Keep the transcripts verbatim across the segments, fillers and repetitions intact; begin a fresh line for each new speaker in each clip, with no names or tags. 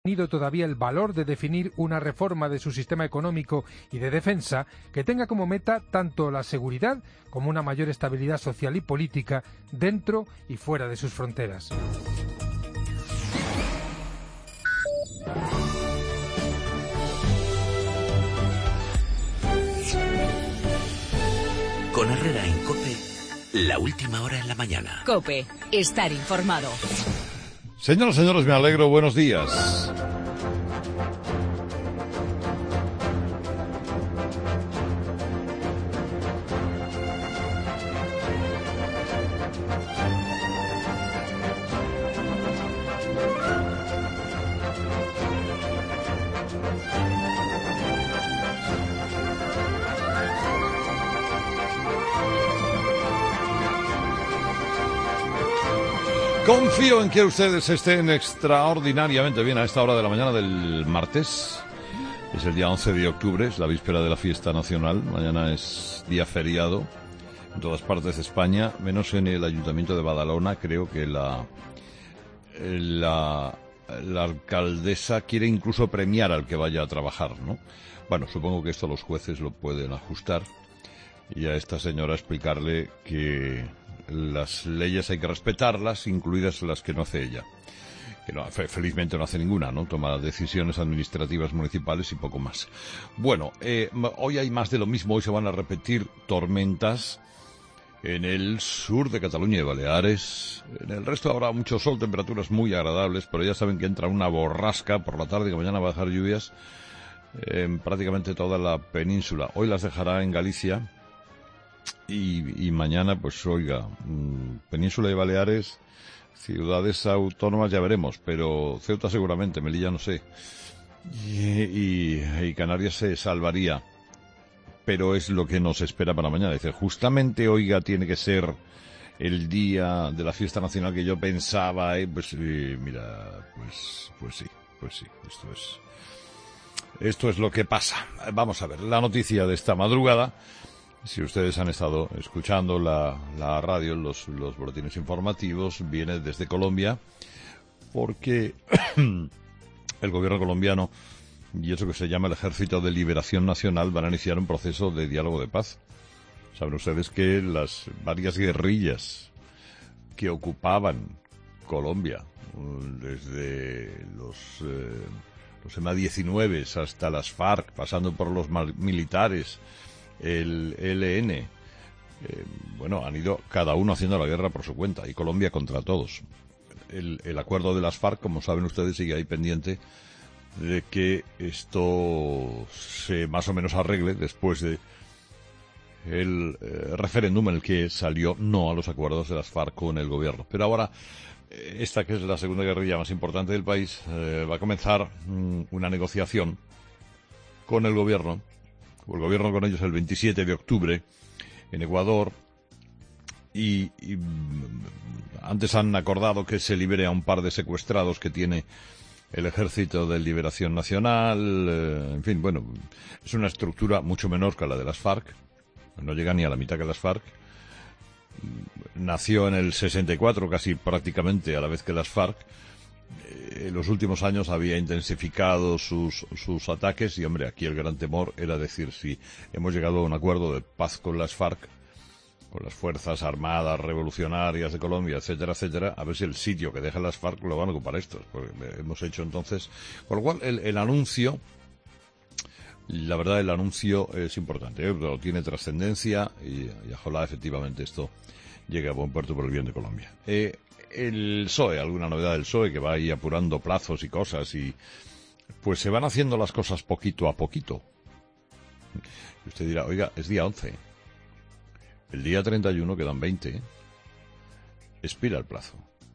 tenido todavía el valor de definir una reforma de su sistema económico y de defensa que tenga como meta tanto la seguridad como una mayor estabilidad social y política dentro y fuera de sus fronteras.
Con Herrera en COPE, la última hora en la mañana.
COPE, estar informado.
Señoras y señores, me alegro, buenos días. Confío en que ustedes estén extraordinariamente bien a esta hora de la mañana del martes. Es el día once de octubre, es la víspera de la fiesta nacional. Mañana es día feriado en todas partes de España, menos en el Ayuntamiento de Badalona. Creo que la, la, la alcaldesa quiere incluso premiar al que vaya a trabajar, ¿no? Bueno, supongo que esto los jueces lo pueden ajustar y a esta señora explicarle que las leyes hay que respetarlas, incluidas las que no hace ella. Que no, felizmente no hace ninguna, ¿no? Toma decisiones administrativas municipales y poco más. Bueno, eh, hoy hay más de lo mismo. Hoy se van a repetir tormentas en el sur de Cataluña y Baleares. En el resto habrá mucho sol, temperaturas muy agradables, pero ya saben que entra una borrasca por la tarde, que mañana va a dejar lluvias en prácticamente toda la península. Hoy las dejará en Galicia. Y, y mañana, pues oiga, Península y Baleares, ciudades autónomas ya veremos, pero Ceuta seguramente, Melilla no sé, y, y, y Canarias se salvaría, pero es lo que nos espera para mañana. Dice, justamente, oiga, tiene que ser el día de la fiesta nacional que yo pensaba, ¿eh? Pues eh, mira, pues, pues sí, pues sí, esto es, esto es lo que pasa. Vamos a ver, la noticia de esta madrugada. Si ustedes han estado escuchando la, la radio, los, los boletines informativos, viene desde Colombia, porque el gobierno colombiano y eso que se llama el Ejército de Liberación Nacional van a iniciar un proceso de diálogo de paz. Saben ustedes que las varias guerrillas que ocupaban Colombia, desde los, eh, los eme diecinueve hasta las FARC, pasando por los militares, el E L N, eh, bueno, han ido cada uno haciendo la guerra por su cuenta, y Colombia contra todos. El, el acuerdo de las FARC, como saben ustedes, sigue ahí pendiente de que esto se más o menos arregle después de el eh, referéndum en el que salió no a los acuerdos de las FARC con el gobierno. Pero ahora, eh, esta que es la segunda guerrilla más importante del país, eh, va a comenzar mm, una negociación con el gobierno, o el gobierno con ellos el veintisiete de octubre en Ecuador, y, y antes han acordado que se libere a un par de secuestrados que tiene el Ejército de Liberación Nacional, eh, en fin, bueno, es una estructura mucho menor que la de las FARC, no llega ni a la mitad que las FARC, nació en el sesenta y cuatro, casi prácticamente a la vez que las FARC. En los últimos años había intensificado sus, sus ataques y, hombre, aquí el gran temor era decir, si hemos llegado a un acuerdo de paz con las FARC, con las Fuerzas Armadas Revolucionarias de Colombia, etcétera, etcétera, a ver si el sitio que dejan las FARC lo van a ocupar estos, porque hemos hecho entonces... Con lo cual, el, el anuncio, la verdad, el anuncio es importante, ¿eh? Pero tiene trascendencia y, y ojalá efectivamente esto llegue a buen puerto por el bien de Colombia. Eh, El P S O E, alguna novedad del P S O E, que va ahí apurando plazos y cosas, y pues se van haciendo las cosas poquito a poquito. Y usted dirá, oiga, es día once. El día treinta y uno quedan veinte. Expira el plazo.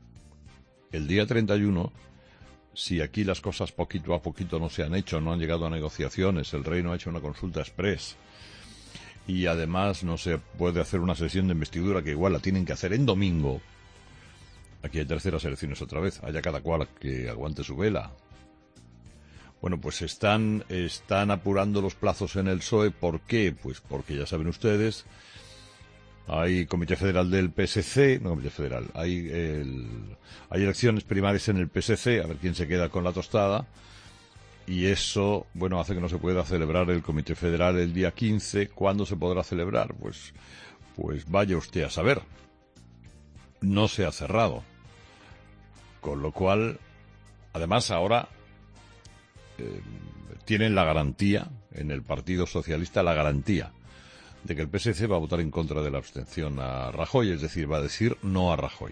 El día treinta y uno, si aquí las cosas poquito a poquito no se han hecho, no han llegado a negociaciones, el rey no ha hecho una consulta express, y además no se puede hacer una sesión de investidura, que igual la tienen que hacer en domingo. Aquí hay terceras elecciones otra vez, haya cada cual que aguante su vela. Bueno, pues están, están apurando los plazos en el P S O E. ¿Por qué? Pues porque ya saben ustedes hay Comité Federal del P S C, no Comité Federal, hay, el, hay elecciones primarias en el P S C, a ver quién se queda con la tostada, y eso, bueno, hace que no se pueda celebrar el Comité Federal el día quince. ¿Cuándo se podrá celebrar? Pues, pues vaya usted a saber. No se ha cerrado. Con lo cual, además ahora eh, tienen la garantía, en el Partido Socialista, la garantía de que el P S C va a votar en contra de la abstención a Rajoy, es decir, va a decir no a Rajoy.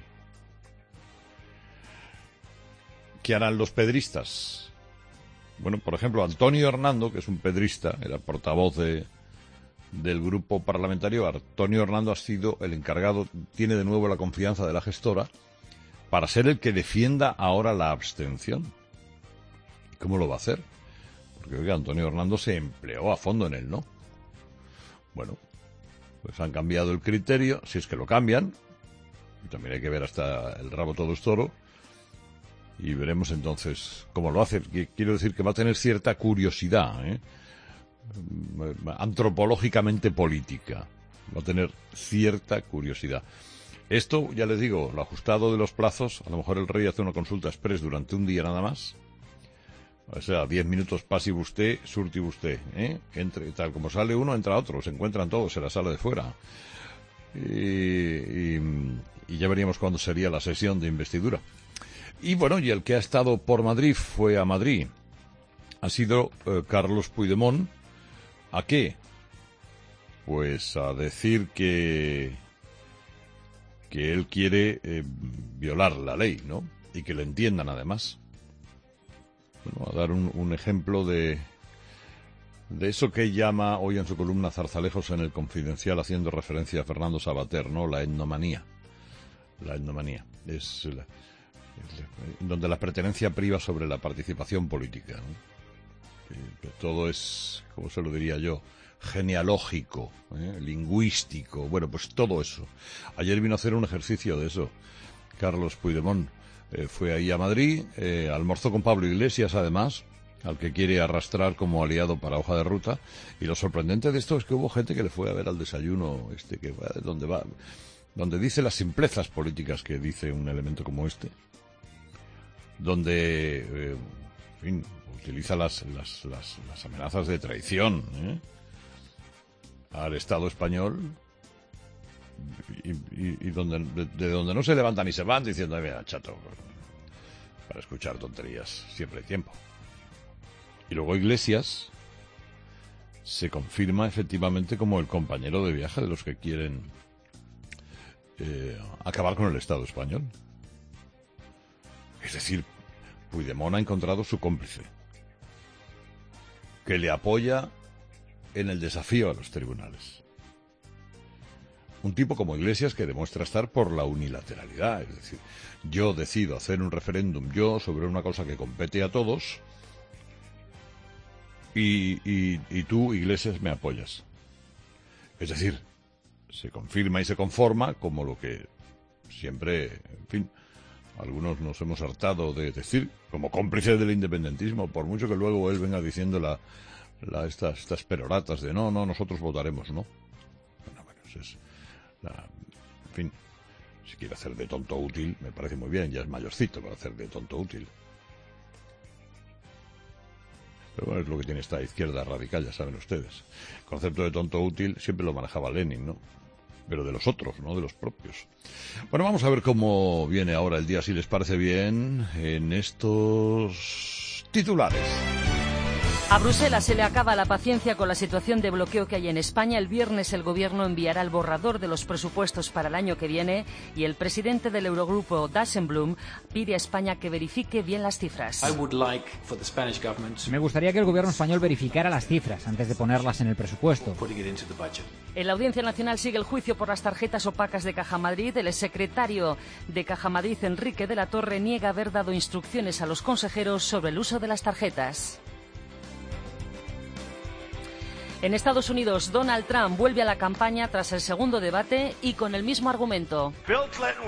¿Qué harán los pedristas? Bueno, por ejemplo, Antonio Hernando, que es un pedrista, era portavoz de, del grupo parlamentario. Antonio Hernando ha sido el encargado, tiene de nuevo la confianza de la gestora, para ser el que defienda ahora la abstención. ¿Y cómo lo va a hacer? Porque, oiga, Antonio Hernando se empleó a fondo en el no. Bueno, pues han cambiado el criterio, si es que lo cambian, y también hay que ver hasta el rabo todo es toro, y veremos entonces cómo lo hace. Quiero decir que va a tener cierta curiosidad, ¿eh? antropológicamente política, va a tener cierta curiosidad. Esto, ya les digo, lo ajustado de los plazos, a lo mejor el rey hace una consulta express durante un día nada más. O sea, diez minutos pase usted, surti usted, ¿eh? Entre, tal como sale uno, entra otro, se encuentran todos en la sala de fuera. Y, y, y ya veríamos cuándo sería la sesión de investidura. Y bueno, y el que ha estado por Madrid, fue a Madrid, ha sido eh, Carlos Puigdemont. ¿A qué? Pues a decir que, que él quiere eh, violar la ley, ¿no? Y que lo entiendan además. Bueno, a dar un, un ejemplo de, de eso que llama hoy en su columna Zarzalejos en el Confidencial, haciendo referencia a Fernando Savater, ¿no? La etnomanía. La etnomanía. Es, la, es donde la pertenencia priva sobre la participación política, ¿no? Que, que todo es, ¿cómo se lo diría yo? Genealógico, ¿eh? Lingüístico. Bueno, pues todo eso. Ayer vino a hacer un ejercicio de eso Carlos Puigdemont. Eh, fue ahí a Madrid, eh, almorzó con Pablo Iglesias, además, al que quiere arrastrar como aliado para hoja de ruta. Y lo sorprendente de esto es que hubo gente que le fue a ver al desayuno, este que va, donde va, donde dice las simplezas políticas que dice un elemento como este, donde, eh, en fin, utiliza las, las, las, las amenazas de traición, ¿eh? al Estado español. Y, y, y donde, de, de donde no se levantan y se van diciendo, mira, chato, para escuchar tonterías siempre hay tiempo. Y luego Iglesias se confirma efectivamente como el compañero de viaje de los que quieren eh, acabar con el Estado español. Es decir, Puigdemont ha encontrado su cómplice, que le apoya en el desafío a los tribunales. Un tipo como Iglesias que demuestra estar por la unilateralidad, es decir, yo decido hacer un referéndum yo sobre una cosa que compete a todos y, y, y tú, Iglesias, me apoyas. Es decir, se confirma y se conforma como lo que siempre, en fin, algunos nos hemos hartado de decir, como cómplice del independentismo, por mucho que luego él venga diciendo la, la, estas, estas peroratas de no, no, nosotros votaremos, no. Bueno, bueno, eso es... En fin, si quiere hacer de tonto útil, me parece muy bien, ya es mayorcito para hacer de tonto útil. Pero bueno, es lo que tiene esta izquierda radical, ya saben ustedes. El concepto de tonto útil siempre lo manejaba Lenin, ¿no? Pero de los otros, no de los propios. Bueno, vamos a ver cómo viene ahora el día, si les parece bien, en estos titulares.
A Bruselas se le acaba la paciencia con la situación de bloqueo que hay en España. El viernes el Gobierno enviará el borrador de los presupuestos para el año que viene y el presidente del Eurogrupo, Dijsselbloem, pide a España que verifique bien las cifras.
Me gustaría que el Gobierno español verificara las cifras antes de ponerlas en el presupuesto.
En la Audiencia Nacional sigue el juicio por las tarjetas opacas de Caja Madrid. El exsecretario de Caja Madrid, Enrique de la Torre, niega haber dado instrucciones a los consejeros sobre el uso de las tarjetas. En Estados Unidos, Donald Trump vuelve a la campaña tras el segundo debate y con el mismo argumento.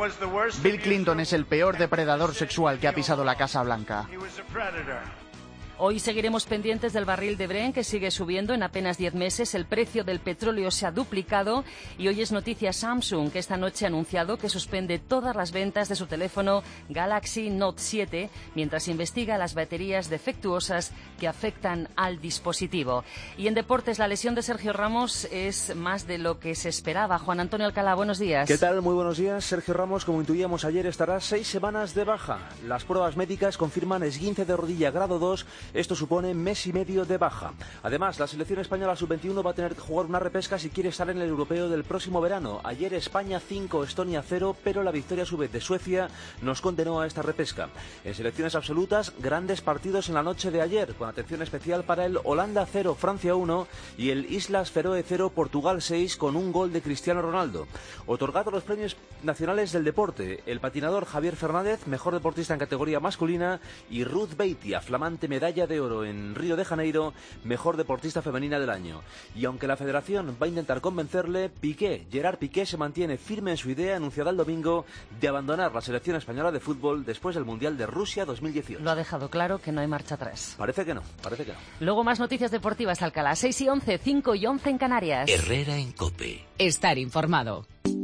Bill Clinton es el peor depredador sexual que ha pisado la Casa Blanca.
Hoy seguiremos pendientes del barril de Brent, que sigue subiendo. En apenas diez meses el precio del petróleo se ha duplicado y hoy es noticia Samsung, que esta noche ha anunciado que suspende todas las ventas de su teléfono Galaxy Note siete mientras investiga las baterías defectuosas que afectan al dispositivo. Y en deportes, la lesión de Sergio Ramos es más de lo que se esperaba. Juan Antonio Alcalá, buenos días.
¿Qué tal? Muy buenos días. Sergio Ramos, como intuíamos ayer, estará seis semanas de baja. Las pruebas médicas confirman esguince de rodilla grado dos. Esto supone mes y medio de baja. Además, la selección española sub veintiuno va a tener que jugar una repesca si quiere estar en el europeo del próximo verano. Ayer España cinco, Estonia cero, pero la victoria a su vez de Suecia nos condenó a esta repesca. En selecciones absolutas, grandes partidos en la noche de ayer, con atención especial para el Holanda cero, Francia uno y el Islas Feroe cero, Portugal seis, con un gol de Cristiano Ronaldo. Otorgado los premios nacionales del deporte, el patinador Javier Fernández, mejor deportista en categoría masculina, y Ruth Beitia, flamante medalla de oro en Río de Janeiro, mejor deportista femenina del año. Y aunque la federación va a intentar convencerle, Piqué, Gerard Piqué, se mantiene firme en su idea anunciada el domingo de abandonar la selección española de fútbol después del Mundial de Rusia dos mil dieciocho.
Lo ha dejado claro, que no hay marcha atrás.
Parece que no, parece que no.
Luego más noticias deportivas, Alcalá. seis y once, cinco y once en Canarias.
Herrera en COPE.
Estar informado.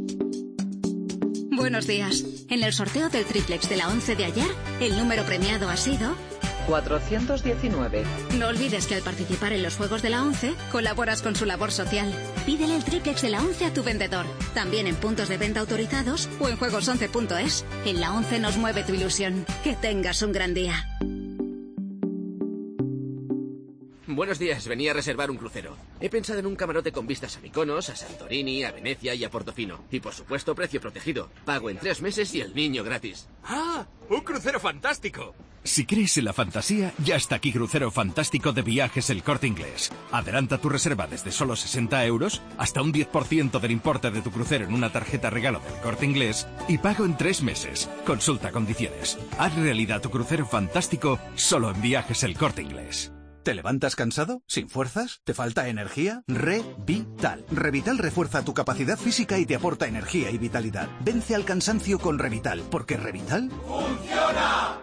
Buenos días. En el sorteo del triplex de la once de ayer, el número premiado ha sido
cuatrocientos diecinueve.
No olvides que al participar en los Juegos de la once, colaboras con su labor social. Pídele el triplex de la once a tu vendedor. También en puntos de venta autorizados o en juegos once punto es. En la once nos mueve tu ilusión. Que tengas un gran día.
Buenos días, venía a reservar un crucero. He pensado en un camarote con vistas a Mykonos, a Santorini, a Venecia y a Portofino. Y por supuesto, precio protegido. Pago en tres meses y el niño gratis.
¡Ah! ¡Un crucero fantástico!
Si crees en la fantasía, ya está aquí Crucero Fantástico de Viajes El Corte Inglés. Adelanta tu reserva desde solo sesenta euros, hasta un diez por ciento del importe de tu crucero en una tarjeta regalo del Corte Inglés y pago en tres meses. Consulta condiciones. Haz realidad tu crucero fantástico solo en Viajes El Corte Inglés.
¿Te levantas cansado? ¿Sin fuerzas? ¿Te falta energía? Revital. Revital refuerza tu capacidad física y te aporta energía y vitalidad. Vence al cansancio con Revital, porque Revital
¡funciona!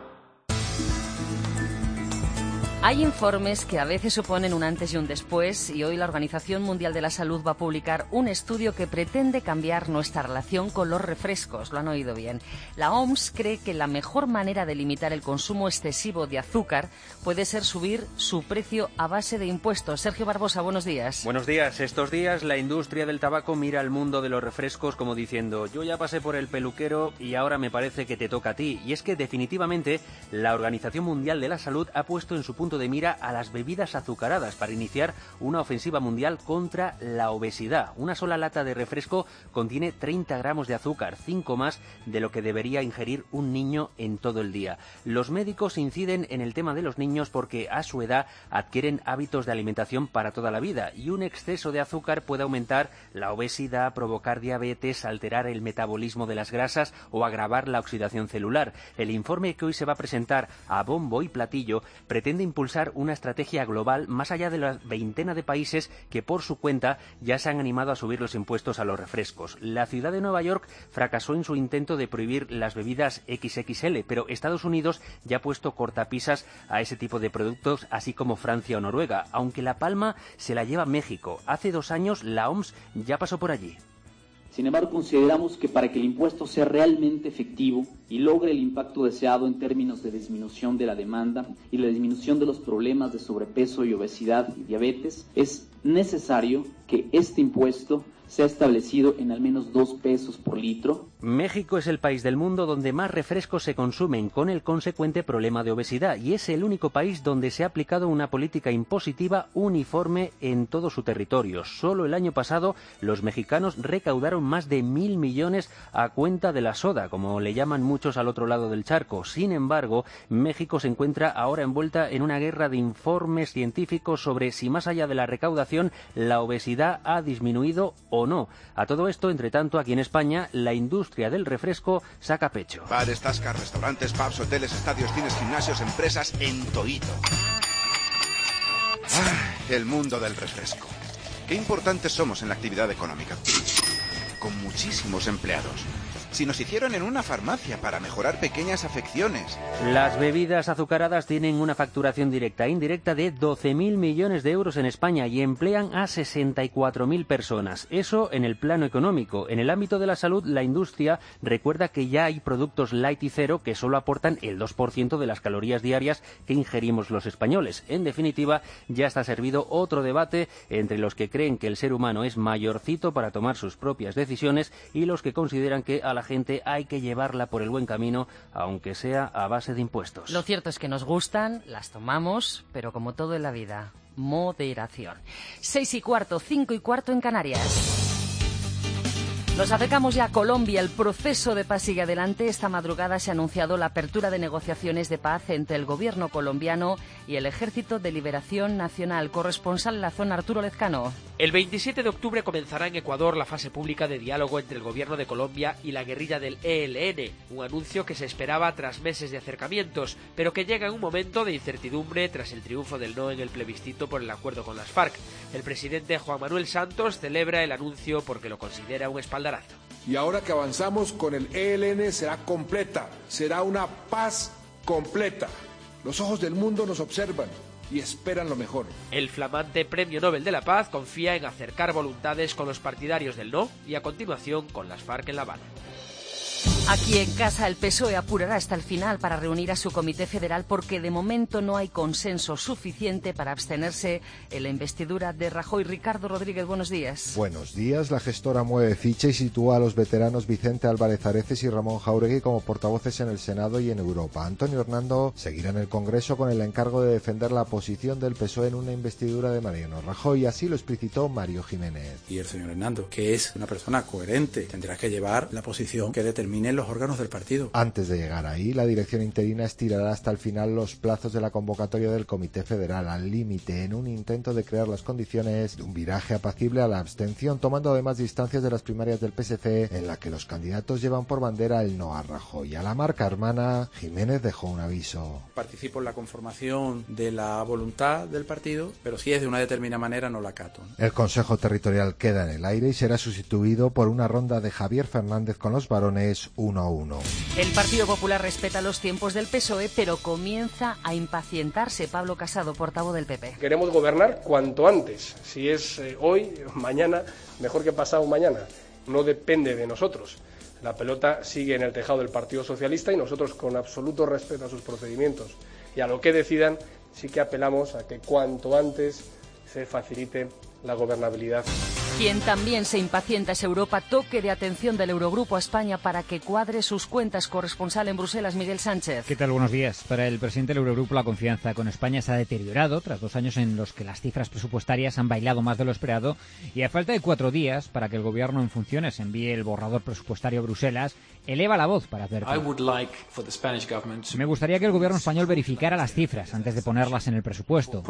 Hay informes que a veces suponen un antes y un después, y hoy la Organización Mundial de la Salud va a publicar un estudio que pretende cambiar nuestra relación con los refrescos. Lo han oído bien. La O M S cree que la mejor manera de limitar el consumo excesivo de azúcar puede ser subir su precio a base de impuestos. Sergio Barbosa, buenos días.
Buenos días. Estos días la industria del tabaco mira al mundo de los refrescos como diciendo: yo ya pasé por el peluquero y ahora me parece que te toca a ti. Y es que definitivamente la Organización Mundial de la Salud ha puesto en su punto de mira a las bebidas azucaradas para iniciar una ofensiva mundial contra la obesidad. Una sola lata de refresco contiene treinta gramos de azúcar, cinco más de lo que debería ingerir un niño en todo el día. Los médicos inciden en el tema de los niños porque a su edad adquieren hábitos de alimentación para toda la vida y un exceso de azúcar puede aumentar la obesidad, provocar diabetes, alterar el metabolismo de las grasas o agravar la oxidación celular. El informe que hoy se va a presentar a bombo y platillo pretende impulsar una estrategia global más allá de la veintena de países que por su cuenta ya se han animado a subir los impuestos a los refrescos. La ciudad de Nueva York fracasó en su intento de prohibir las bebidas equis equis ele, pero Estados Unidos ya ha puesto cortapisas a ese tipo de productos, así como Francia o Noruega, aunque la palma se la lleva México. Hace dos años la O M S ya pasó por allí.
Sin embargo, consideramos que para que el impuesto sea realmente efectivo y logre el impacto deseado en términos de disminución de la demanda y la disminución de los problemas de sobrepeso y obesidad y diabetes, es necesario que este impuesto sea establecido en al menos dos pesos por litro.
México es el país del mundo donde más refrescos se consumen, con el consecuente problema de obesidad, y es el único país donde se ha aplicado una política impositiva uniforme en todo su territorio. Solo el año pasado los mexicanos recaudaron más de mil millones a cuenta de la soda, como le llaman muchos al otro lado del charco. Sin embargo, México se encuentra ahora envuelta en una guerra de informes científicos sobre si más allá de la recaudación la obesidad ha disminuido o no. A todo esto, entre tanto, aquí en España, la industria del refresco saca pecho.
Bares, tascas, restaurantes, pubs, hoteles, estadios, cines, gimnasios, empresas, en toíto. Ah, el mundo del refresco. Qué importantes somos en la actividad económica. Con muchísimos empleados. si nos hicieron en una farmacia para mejorar pequeñas afecciones.
Las bebidas azucaradas tienen una facturación directa e indirecta de doce mil millones de euros en España y emplean a sesenta y cuatro mil personas. Eso en el plano económico. En el ámbito de la salud, la industria recuerda que ya hay productos light y cero que solo aportan el dos por ciento de las calorías diarias que ingerimos los españoles. En definitiva, ya está servido otro debate entre los que creen que el ser humano es mayorcito para tomar sus propias decisiones y los que consideran que a la gente hay que llevarla por el buen camino, aunque sea a base de impuestos.
Lo cierto es que nos gustan, las tomamos, pero como todo en la vida, moderación. Seis y cuarto, cinco y cuarto en Canarias. Nos acercamos ya a Colombia. El proceso de paz sigue adelante. Esta madrugada se ha anunciado la apertura de negociaciones de paz entre el gobierno colombiano y el Ejército de Liberación Nacional. Corresponsal en la zona, Arturo Lezcano.
El veintisiete de octubre comenzará en Ecuador la fase pública de diálogo entre el gobierno de Colombia y la guerrilla del E L N, un anuncio que se esperaba tras meses de acercamientos, pero que llega en un momento de incertidumbre tras el triunfo del no en el plebiscito por el acuerdo con las FARC. El presidente Juan Manuel Santos celebra el anuncio porque lo considera un espaldarazo.
Y ahora que avanzamos con el E L N será completa, será una paz completa. Los ojos del mundo nos observan y esperan lo mejor.
El flamante Premio Nobel de la Paz confía en acercar voluntades con los partidarios del no y a continuación con las FARC en La Habana.
Aquí en casa el P S O E apurará hasta el final para reunir a su comité federal porque de momento no hay consenso suficiente para abstenerse en la investidura de Rajoy. Ricardo Rodríguez, buenos días.
Buenos días. La gestora mueve ficha y sitúa a los veteranos Vicente Álvarez Areces y Ramón Jáuregui como portavoces en el Senado y en Europa. Antonio Hernando seguirá en el Congreso con el encargo de defender la posición del P S O E en una investidura de Mariano Rajoy. Así lo explicitó Mario Jiménez.
Y el señor Hernando, que es una persona coherente, tendrá que llevar la posición que determine los órganos del partido.
Antes de llegar ahí, la dirección interina estirará hasta el final los plazos de la convocatoria del Comité Federal al límite en un intento de crear las condiciones de un viraje apacible a la abstención, tomando además distancias de las primarias del P S C en la que los candidatos llevan por bandera el no a Rajoy. A la marca hermana, Jiménez dejó un aviso.
Participo en la conformación de la voluntad del partido, pero si es de una determinada manera no la acato.
El Consejo Territorial queda en el aire y será sustituido por una ronda de Javier Fernández con los varones uno a uno.
El Partido Popular respeta los tiempos del P S O E, pero comienza a impacientarse. Pablo Casado, portavoz del P P.
Queremos gobernar cuanto antes. Si es eh, hoy, mañana, mejor que pasado mañana. No depende de nosotros. La pelota sigue en el tejado del Partido Socialista y nosotros, con absoluto respeto a sus procedimientos y a lo que decidan, sí que apelamos a que cuanto antes se facilite la gobernabilidad.
Quien también se impacienta es Europa. Toque de atención del Eurogrupo a España para que cuadre sus cuentas. Corresponsal en Bruselas, Miguel Sánchez.
¿Qué tal? Buenos días. Para el presidente del Eurogrupo, la confianza con España se ha deteriorado tras dos años en los que las cifras presupuestarias han bailado más de lo esperado y a falta de cuatro días para que el gobierno en funciones envíe el borrador presupuestario a Bruselas, eleva la voz para advertir.
Like government...
Me gustaría que el gobierno español verificara las cifras antes de ponerlas en el presupuesto.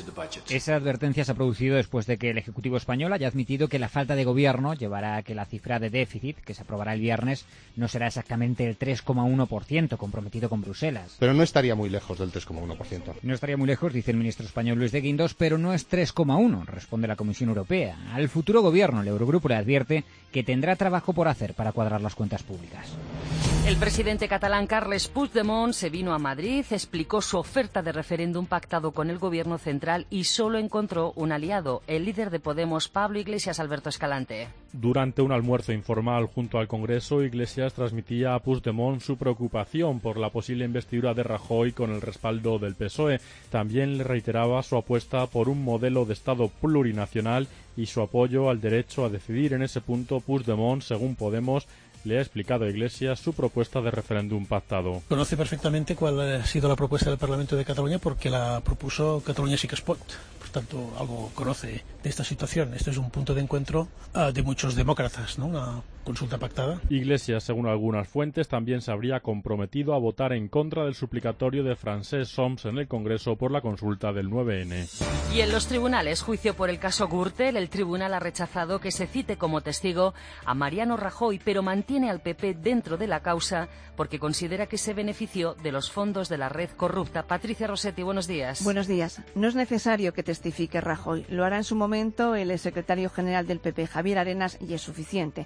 Esa advertencia se ha producido después de que el Ejecutivo español haya admitido que la falta de gobierno llevará a que la cifra de déficit, que se aprobará el viernes, no será exactamente el tres coma uno por ciento comprometido con Bruselas.
Pero no estaría muy lejos del tres coma uno por ciento.
No estaría muy lejos, dice el ministro español Luis de Guindos, pero no es tres coma uno, responde la Comisión Europea. Al futuro gobierno, el Eurogrupo le advierte que tendrá trabajo por hacer para cuadrar las cuentas públicas.
El presidente catalán Carles Puigdemont se vino a Madrid, explicó su oferta de referéndum pactado con el gobierno central y solo encontró un aliado, el líder de Podemos, Pablo Iglesias. Alberto Escalante.
Durante un almuerzo informal junto al Congreso, Iglesias transmitía a Puigdemont su preocupación por la posible investidura de Rajoy con el respaldo del P S O E. También le reiteraba su apuesta por un modelo de Estado plurinacional y su apoyo al derecho a decidir. En ese punto, Puigdemont, según Podemos, le ha explicado a Iglesias su propuesta de referéndum pactado.
Conoce perfectamente cuál ha sido la propuesta del Parlamento de Cataluña porque la propuso Catalunya Sí que es pot. Por tanto, algo conoce de esta situación. Este es un punto de encuentro uh, de muchos demócratas, ¿no? Una consulta pactada.
Iglesias, según algunas fuentes, también se habría comprometido a votar en contra del suplicatorio de Francesc Homs en el Congreso por la consulta del nueve ene.
Y en los tribunales, juicio por el caso Gürtel, el tribunal ha rechazado que se cite como testigo a Mariano Rajoy, pero mantiene al P P dentro de la causa porque considera que se benefició de los fondos de la red corrupta. Patricia Rossetti, buenos días.
Buenos días. No es necesario que testifique Rajoy. Lo hará en su momento el secretario general del P P, Javier Arenas, y es suficiente. El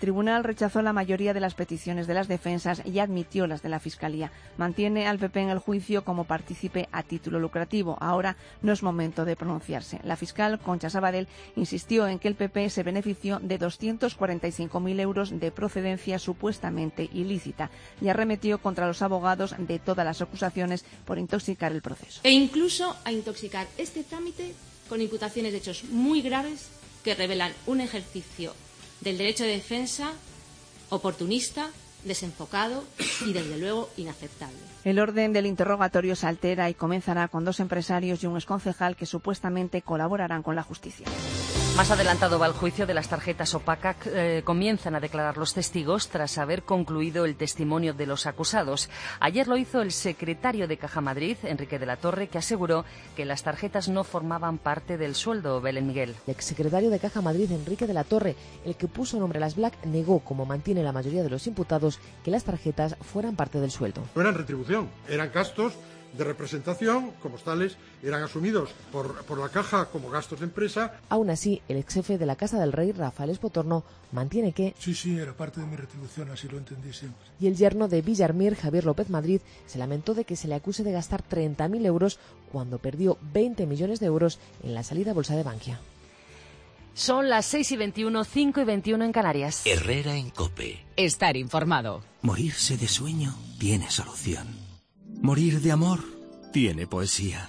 tribunal rechazó la mayoría de las peticiones de las defensas y admitió las de la Fiscalía. Mantiene al P P en el juicio como partícipe a título lucrativo. Ahora no es momento de pronunciarse. La fiscal Concha Sabadell insistió en que el P P se benefició de doscientos cuarenta y cinco mil euros de procedencia supuestamente ilícita y arremetió contra los abogados de todas las acusaciones por intoxicar el proceso.
E incluso a intoxicar este trámite con imputaciones de hechos muy graves que revelan un ejercicio del derecho de defensa oportunista, desenfocado y, desde luego, inaceptable.
El orden del interrogatorio se altera y comenzará con dos empresarios y un exconcejal que supuestamente colaborarán con la justicia.
Más adelantado va el juicio de las tarjetas opacas. Eh, comienzan a declarar los testigos tras haber concluido el testimonio de los acusados. Ayer lo hizo el secretario de Caja Madrid, Enrique de la Torre, que aseguró que las tarjetas no formaban parte del sueldo. Belén Miguel.
El exsecretario de Caja Madrid, Enrique de la Torre, el que puso nombre a las Black, negó, como mantiene la mayoría de los imputados, que las tarjetas fueran parte del sueldo.
No eran retribución, eran gastos de representación, como tales, eran asumidos por, por la Caja como gastos de empresa.
Aún así, el ex jefe de la Casa del Rey, Rafael Espotorno, mantiene que...
Sí, sí, era parte de mi retribución, así lo entendí siempre.
Y el yerno de Villarmir, Javier López Madrid, se lamentó de que se le acuse de gastar treinta mil euros cuando perdió veinte millones de euros en la salida a bolsa de Bankia.
Son las seis y veintiuno, cinco y veintiuno en Canarias.
Herrera en COPE.
Estar informado.
Morirse de sueño tiene solución. Morir de amor tiene poesía.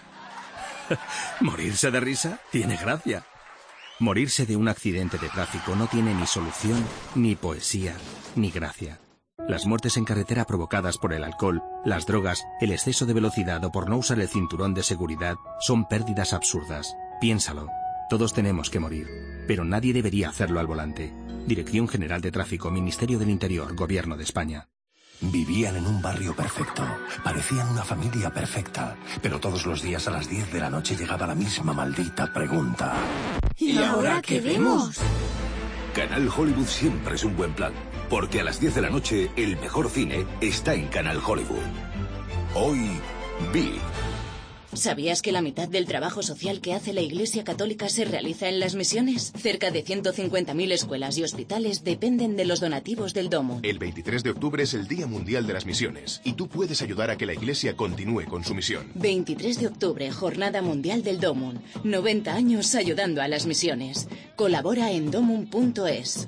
Morirse de risa tiene gracia. Morirse de un accidente de tráfico no tiene ni solución, ni poesía, ni gracia. Las muertes en carretera provocadas por el alcohol, las drogas, el exceso de velocidad o por no usar el cinturón de seguridad son pérdidas absurdas. Piénsalo. Todos tenemos que morir, pero nadie debería hacerlo al volante. Dirección General de Tráfico, Ministerio del Interior, Gobierno de España.
Vivían en un barrio perfecto, parecían una familia perfecta, pero todos los días a las diez de la noche llegaba la misma maldita pregunta.
¿Y ahora qué vemos?
Canal Hollywood siempre es un buen plan, porque a las diez de la noche el mejor cine está en Canal Hollywood. Hoy, vi...
¿Sabías que la mitad del trabajo social que hace la Iglesia Católica se realiza en las misiones? Cerca de ciento cincuenta mil escuelas y hospitales dependen de los donativos del Domo.
El veintitrés de octubre es el Día Mundial de las Misiones y tú puedes ayudar a que la Iglesia continúe con su misión.
veintitrés de octubre, Jornada Mundial del Domun. noventa años ayudando a las misiones. Colabora en domun punto es.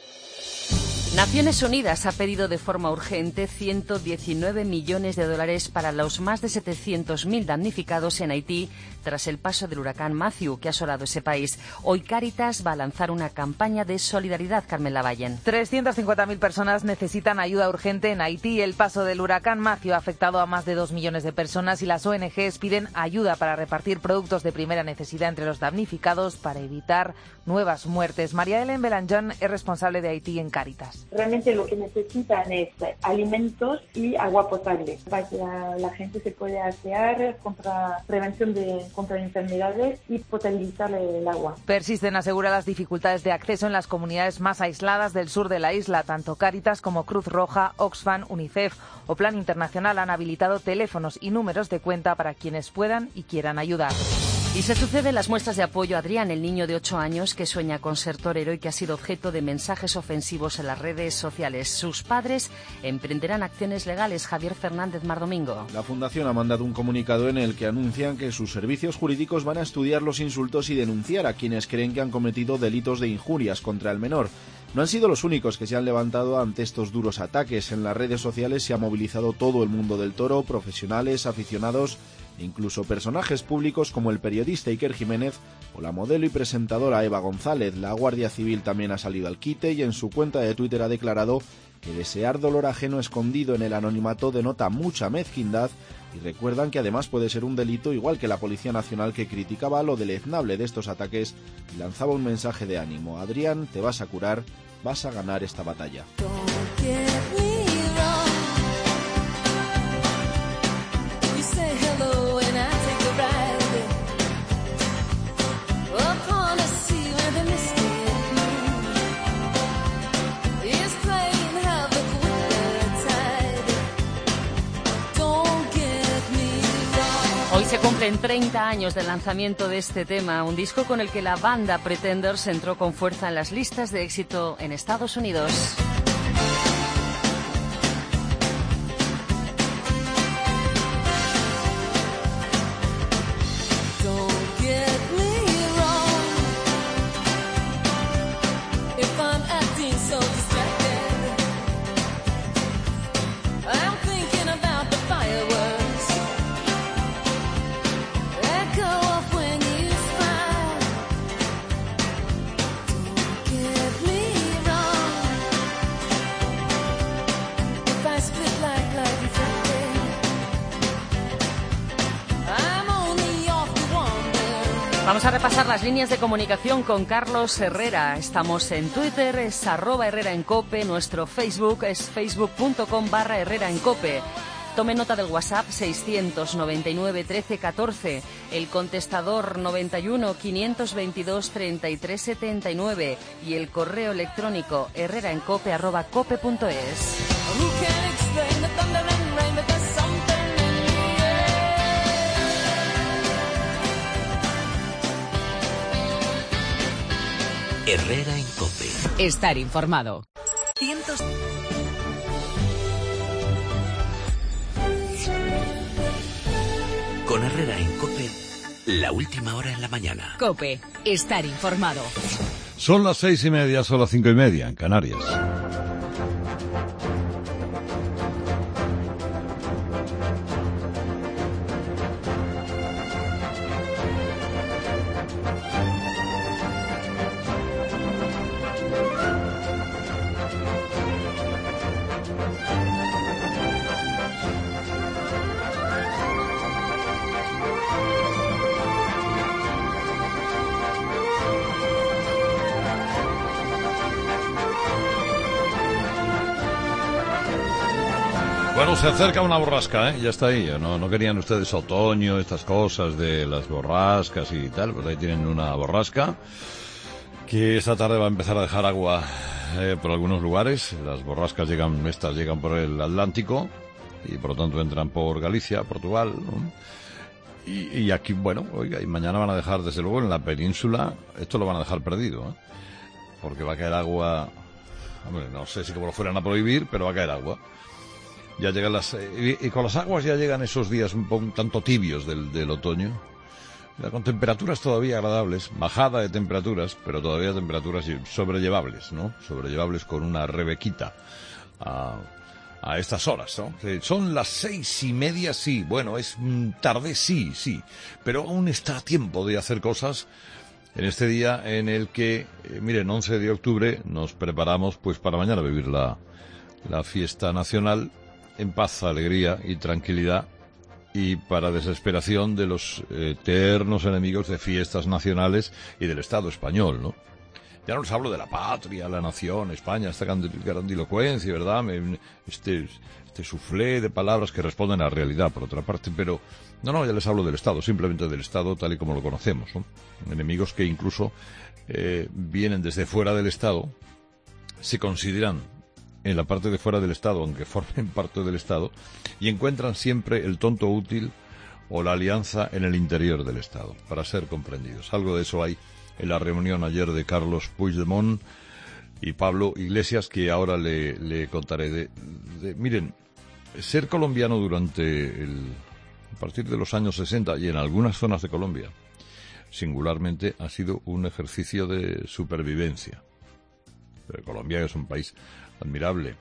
Naciones Unidas ha pedido de forma urgente ciento diecinueve millones de dólares para los más de setecientos mil damnificados en Haití tras el paso del huracán Matthew que ha asolado ese país. Hoy Cáritas va a lanzar una campaña de solidaridad, Carmen Lavallen.
trescientas cincuenta mil personas necesitan ayuda urgente en Haití. El paso del huracán Matthew ha afectado a más de dos millones de personas y las O N Ges piden ayuda para repartir productos de primera necesidad entre los damnificados para evitar nuevas muertes. María Helen Belanjón es responsable de Haití en Cáritas.
Realmente lo que necesitan es alimentos y agua potable para que la, la gente se pueda asear contra prevención de contra enfermedades y potabilizar el agua.
Persisten, asegura, las dificultades de acceso en las comunidades más aisladas del sur de la isla. Tanto Cáritas como Cruz Roja, Oxfam, UNICEF o Plan Internacional han habilitado teléfonos y números de cuenta para quienes puedan y quieran ayudar.
Y se suceden las muestras de apoyo a Adrián, el niño de ocho años que sueña con ser torero y que ha sido objeto de mensajes ofensivos en las redes sociales. Sus padres emprenderán acciones legales. Javier Fernández Mardomingo.
La Fundación ha mandado un comunicado en el que anuncian que sus servicios jurídicos van a estudiar los insultos y denunciar a quienes creen que han cometido delitos de injurias contra el menor. No han sido los únicos que se han levantado ante estos duros ataques. En las redes sociales se ha movilizado todo el mundo del toro, profesionales, aficionados e incluso personajes públicos como el periodista Iker Jiménez o la modelo y presentadora Eva González. La Guardia Civil también ha salido al quite y en su cuenta de Twitter ha declarado que desear dolor ajeno escondido en el anonimato denota mucha mezquindad y recuerdan que además puede ser un delito, igual que la Policía Nacional, que criticaba lo deleznable de estos ataques y lanzaba un mensaje de ánimo. Adrián, te vas a curar, vas a ganar esta batalla.
Hoy se cumple cumplen treinta años del lanzamiento de este tema, un disco con el que la banda Pretenders entró con fuerza en las listas de éxito en Estados Unidos. Vamos a repasar las líneas de comunicación con Carlos Herrera. Estamos en Twitter, es arroba Herrera en Cope. Nuestro Facebook es facebook.com barra Herrera en Cope. Tome nota del WhatsApp seiscientos noventa y nueve trece catorce, el contestador noventa y uno quinientos veintidós treinta y tres setenta y nueve y el correo electrónico herreraencope arroba cope punto es.
Herrera en Cope.
Estar informado.
Cientos... Con Herrera en Cope, la última hora en la mañana.
Cope, estar informado.
Son las seis y media, son las cinco y media en Canarias. Bueno, se acerca una borrasca, ¿eh? Ya está ahí. No, no querían ustedes otoño, estas cosas de las borrascas y tal. Pues ahí tienen una borrasca que esta tarde va a empezar a dejar agua eh, por algunos lugares. Las borrascas llegan, estas llegan por el Atlántico y por lo tanto entran por Galicia, Portugal, ¿no? Y, y aquí, bueno, oiga, y mañana van a dejar, desde luego, en la península, esto lo van a dejar perdido, ¿eh? Porque va a caer agua, hombre, no sé si como lo fueran a prohibir, pero va a caer agua. Ya llegan las, y, y con las aguas ya llegan esos días un, poco, un tanto tibios del, del otoño, ya con temperaturas todavía agradables, bajada de temperaturas, pero todavía temperaturas sobrellevables, ¿no? Sobrellevables con una rebequita a, a estas horas, ¿no? Son las seis y media, sí, bueno, es tarde, sí, sí, pero aún está a tiempo de hacer cosas en este día en el que, eh, miren, once de octubre nos preparamos pues para mañana vivir la, la fiesta nacional en paz, alegría y tranquilidad, y para desesperación de los eternos enemigos de fiestas nacionales y del Estado español, ¿no? Ya no les hablo de la patria, la nación, España, esta grandilocuencia, ¿verdad? Este, este suflé de palabras que responden a la realidad, por otra parte, pero no, no, ya les hablo del Estado, simplemente del Estado tal y como lo conocemos, ¿no? Enemigos que incluso eh, vienen desde fuera del Estado, se consideran en la parte de fuera del Estado, aunque formen parte del Estado, y encuentran siempre el tonto útil o la alianza en el interior del Estado, para ser comprendidos. Algo de eso hay en la reunión ayer de Carlos Puigdemont y Pablo Iglesias, que ahora le, le contaré. De, de, miren, ser colombiano durante el, a partir de los años sesenta, y en algunas zonas de Colombia, singularmente, ha sido un ejercicio de supervivencia. Pero Colombia es un país admirable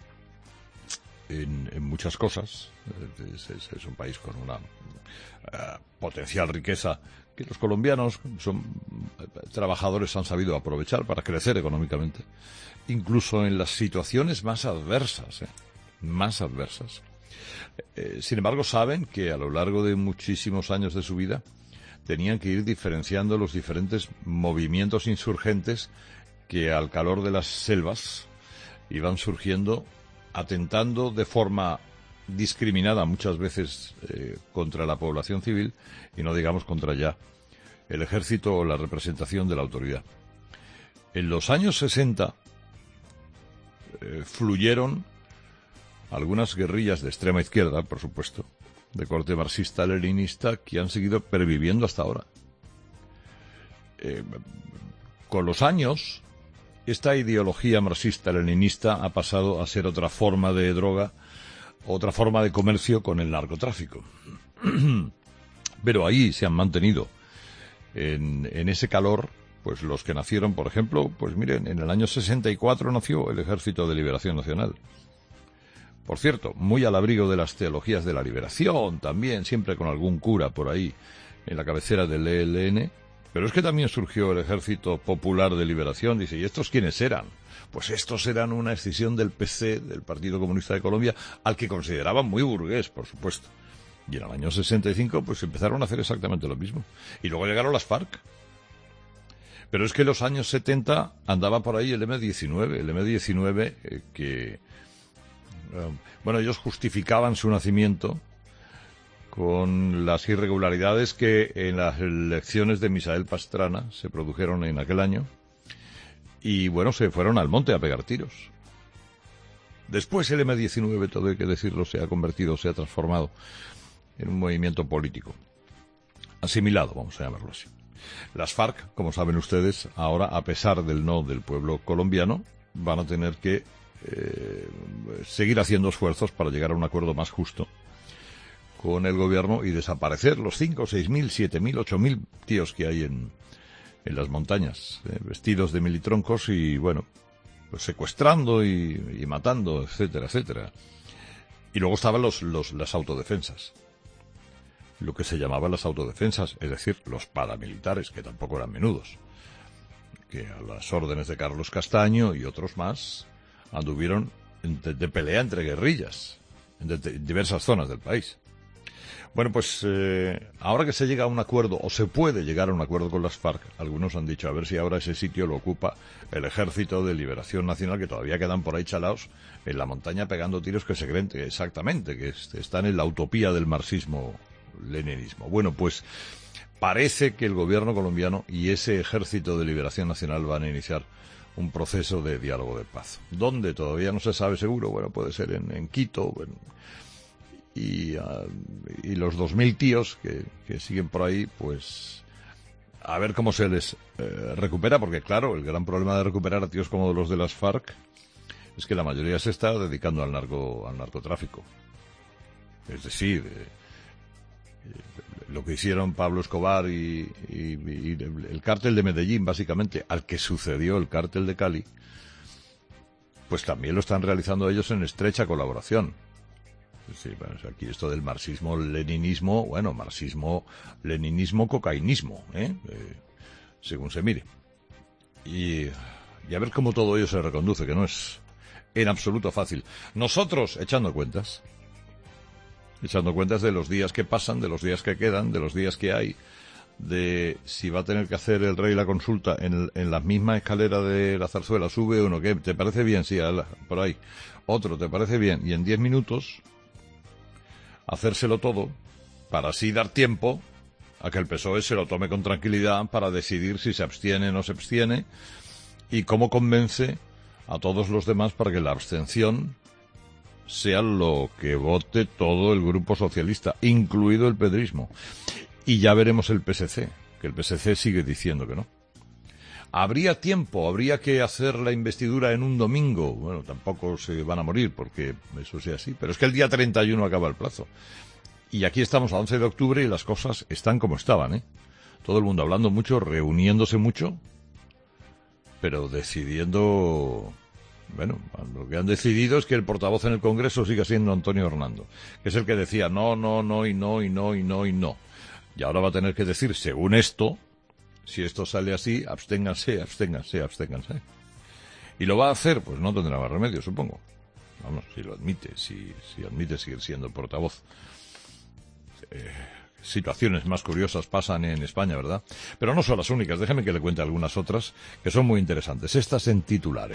en, en muchas cosas, es, es, es un país con una uh, potencial riqueza que los colombianos son trabajadores han sabido aprovechar para crecer económicamente, incluso en las situaciones más adversas, ¿eh? más adversas. Eh, sin embargo, saben que a lo largo de muchísimos años de su vida tenían que ir diferenciando los diferentes movimientos insurgentes que al calor de las selvas iban surgiendo, atentando de forma discriminada muchas veces eh, contra la población civil, y no digamos contra ya el ejército o la representación de la autoridad. En los años sesenta eh, fluyeron algunas guerrillas de extrema izquierda, por supuesto, de corte marxista-leninista que han seguido perviviendo hasta ahora. Eh, con los años, esta ideología marxista-leninista ha pasado a ser otra forma de droga, otra forma de comercio con el narcotráfico. Pero ahí se han mantenido en, en ese calor, pues los que nacieron, por ejemplo, pues miren, en el año sesenta y cuatro nació el Ejército de Liberación Nacional. Por cierto, muy al abrigo de las teologías de la liberación, también, siempre con algún cura por ahí en la cabecera del E L N. Pero es que también surgió el Ejército Popular de Liberación. Dice, ¿y estos quiénes eran? Pues estos eran una escisión del P C, del Partido Comunista de Colombia, al que consideraban muy burgués, por supuesto. Y en el año sesenta y cinco, pues empezaron a hacer exactamente lo mismo. Y luego llegaron las FARC. Pero es que en los años setenta andaba por ahí el eme diecinueve. El eme diecinueve eh, que... Bueno, ellos justificaban su nacimiento con las irregularidades que en las elecciones de Misael Pastrana se produjeron en aquel año. Y bueno, se fueron al monte a pegar tiros. Después el eme diecinueve, todo hay que decirlo, se ha convertido, se ha transformado en un movimiento político. Asimilado, vamos a llamarlo así. Las FARC, como saben ustedes, ahora, a pesar del no del pueblo colombiano, van a tener que eh, seguir haciendo esfuerzos para llegar a un acuerdo más justo con el gobierno y desaparecer los cinco, seis mil, siete mil, ocho mil tíos que hay en, en las montañas, eh, vestidos de militroncos y, bueno, pues secuestrando y, y matando, etcétera, etcétera. Y luego estaban los, los, las autodefensas, lo que se llamaban las autodefensas, es decir, los paramilitares, que tampoco eran menudos, que a las órdenes de Carlos Castaño y otros más anduvieron de, de pelea entre guerrillas en de, de diversas zonas del país. Bueno, pues eh, ahora que se llega a un acuerdo, o se puede llegar a un acuerdo con las FARC, algunos han dicho a ver si ahora ese sitio lo ocupa el Ejército de Liberación Nacional, que todavía quedan por ahí chalaos en la montaña pegando tiros que se creen que exactamente, que están en la utopía del marxismo-leninismo. Bueno, pues parece que el gobierno colombiano y ese Ejército de Liberación Nacional van a iniciar un proceso de diálogo de paz. ¿Dónde? Todavía no se sabe seguro. Bueno, puede ser en, en Quito, en, y, uh, y los dos mil tíos que, que siguen por ahí, pues a ver cómo se les eh, recupera, porque claro, el gran problema de recuperar a tíos como los de las FARC es que la mayoría se está dedicando al narco al narcotráfico. Es decir, eh, lo que hicieron Pablo Escobar y, y, y el cártel de Medellín, básicamente, al que sucedió el cártel de Cali, pues también lo están realizando ellos en estrecha colaboración. Sí, bueno, aquí esto del marxismo-leninismo, bueno, marxismo-leninismo, cocainismo, ¿eh? Eh, según se mire. Y, y a ver cómo todo ello se reconduce, que no es en absoluto fácil. Nosotros, echando cuentas, echando cuentas de los días que pasan, de los días que quedan, de los días que hay, de si va a tener que hacer el rey la consulta en, en la misma escalera de la zarzuela, sube uno, ¿qué? ¿Te parece bien? Sí, por ahí. Otro, ¿te parece bien? Y en diez minutos hacérselo todo para así dar tiempo a que el P S O E se lo tome con tranquilidad para decidir si se abstiene o no se abstiene y cómo convence a todos los demás para que la abstención sea lo que vote todo el grupo socialista, incluido el pedrismo. Y ya veremos el P S C, que el P S C sigue diciendo que no. ¿Habría tiempo? ¿Habría que hacer la investidura en un domingo? Bueno, tampoco se van a morir porque eso sea así, pero es que el día treinta y uno acaba el plazo. Y aquí estamos a once de octubre y las cosas están como estaban, ¿eh? Todo el mundo hablando mucho, reuniéndose mucho, pero decidiendo... Bueno, lo que han decidido es que el portavoz en el Congreso siga siendo Antonio Hernando, que es el que decía no, no, no, y no, y no, y no, y no. Y ahora va a tener que decir, según esto... Si esto sale así, absténganse, absténganse, absténganse. ¿Y lo va a hacer? Pues no tendrá más remedio, supongo. Vamos, si lo admite, si, si admite seguir siendo el portavoz. Eh, situaciones más curiosas pasan en España, ¿verdad? Pero no son las únicas, déjeme que le cuente algunas otras que son muy interesantes. Estas en titulares.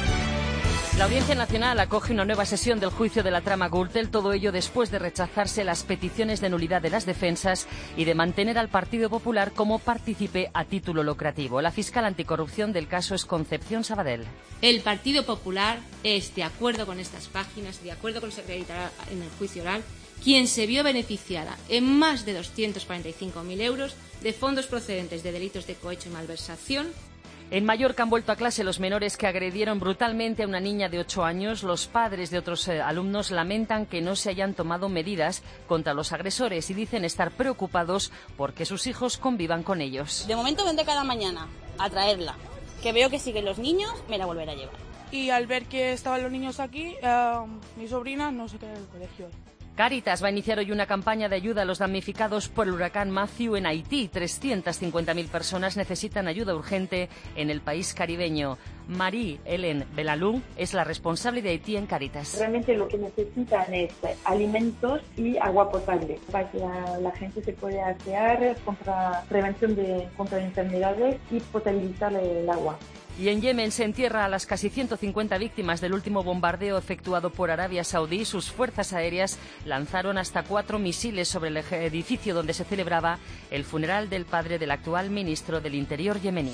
La Audiencia Nacional acoge una nueva sesión del juicio de la trama Gürtel, todo ello después de rechazarse las peticiones de nulidad de las defensas y de mantener al Partido Popular como partícipe a título lucrativo. La fiscal anticorrupción del caso es Concepción Sabadell.
El Partido Popular es, de acuerdo con estas páginas, de acuerdo con lo que se acredita en el juicio oral, quien se vio beneficiada en más de doscientos cuarenta y cinco mil euros de fondos procedentes de delitos de cohecho y malversación.
En Mallorca han vuelto a clase los menores que agredieron brutalmente a una niña de ocho años. Los padres de otros eh, alumnos lamentan que no se hayan tomado medidas contra los agresores y dicen estar preocupados porque sus hijos convivan con ellos.
De momento vendré cada mañana a traerla, que veo que siguen los niños, me la volveré a llevar.
Y al ver que estaban los niños aquí, eh, mi sobrina no se queda en el colegio.
Cáritas va a iniciar hoy una campaña de ayuda a los damnificados por el huracán Matthew en Haití. trescientas cincuenta mil personas necesitan ayuda urgente en el país caribeño. Marie-Hélène Belalú es la responsable de Haití en Cáritas.
Realmente lo que necesitan es alimentos y agua potable para que la, la gente se pueda asear, contra prevención de contra enfermedades y potabilizar el agua.
Y en Yemen se entierra a las casi ciento cincuenta víctimas del último bombardeo efectuado por Arabia Saudí. Sus fuerzas aéreas lanzaron hasta cuatro misiles sobre el edificio donde se celebraba el funeral del padre del actual ministro del Interior yemení.